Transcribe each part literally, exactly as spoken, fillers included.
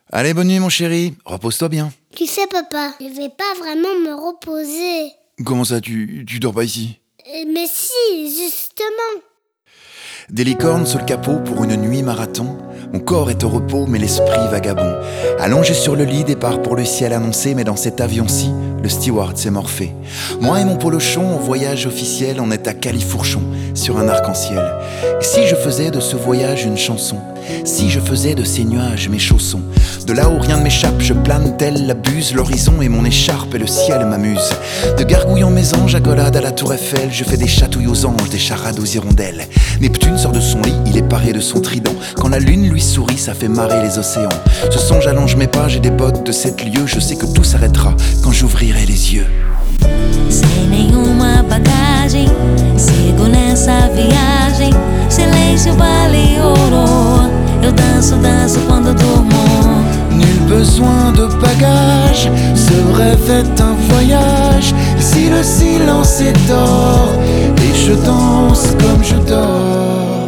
Allez, bonne nuit mon chéri, repose-toi bien. Tu sais papa, je vais pas vraiment me reposer. Comment ça, tu, tu dors pas ici? Euh, Mais si, justement. Des licornes sur le capot pour une nuit marathon. Mon corps est au repos mais l'esprit vagabond. Allongé sur le lit, départ pour le ciel annoncé. Mais dans cet avion-ci, le steward s'est morphé. Moi et mon polochon, en voyage officiel, on est à Califourchon, sur un arc-en-ciel. Et si je faisais de ce voyage une chanson? Si je faisais de ces nuages mes chaussons? De là où rien ne m'échappe, je plane telle la buse. L'horizon est mon écharpe et le ciel m'amuse. De gargouillant mes anges, accolade à la tour Eiffel. Je fais des chatouilles aux anges, des charades aux hirondelles. Neptune sort de son lit, il est paré de son trident. Quand la lune lui sourit, ça fait marrer les océans. Ce son j'allonge mes pas, j'ai des bottes de sept lieues. Je sais que tout s'arrêtera quand j'ouvrirai les yeux. Sem nenhuma bagagem, sigo nessa viagem. Silêncio vale ouro. Eu danço, danço quando durmo. Nul besoin de bagages, ce rêve est un voyage. Ici le silence est d'or, et je danse comme je dors.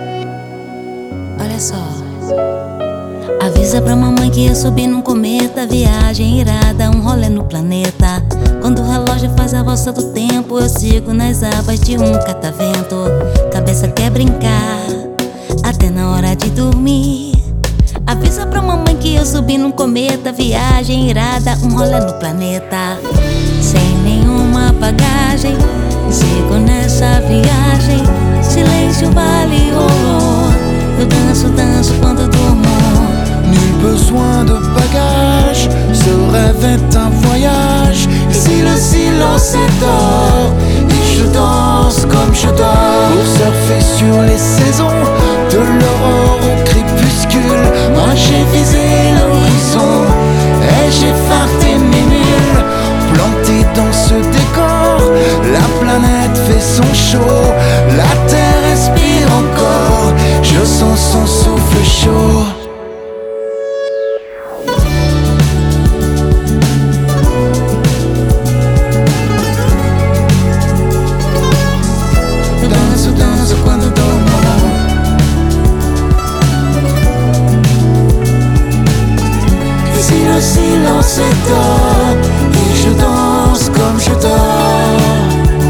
Olha só. Avisa pra mamãe que eu subi num cometa. Viagem irada, um rolê no planeta. Quando o relógio faz a volta do tempo, eu sigo nas abas de um catavento. Cabeça quer brincar, até na hora de dormir. Avisa pra mamãe que eu subi num cometa. Viagem irada, um rolê no planeta. Sem nenhuma bagagem, sigo nessa viagem. Silêncio vale ouro. Eu danço, danço quando durmo. Nul besoin de bagages, ce rêve est un voyage. Ici le silence est d'or, et je danse comme je dors. Pour surfer sur les saisons, de l'aurore au crépuscule. Moi j'ai visé l'horizon, et j'ai farté mes mules. Planté dans ce décor, la planète fait son show. La terre respire encore, je sens son souffle chaud. Danço, danço quando durmo. Ici le silence est d'or, et je danse comme je dors.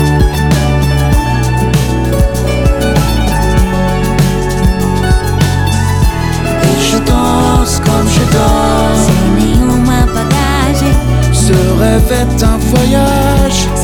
Et je danse comme je dors. Sem nenhuma bagagem, Ce rêve est un voyage.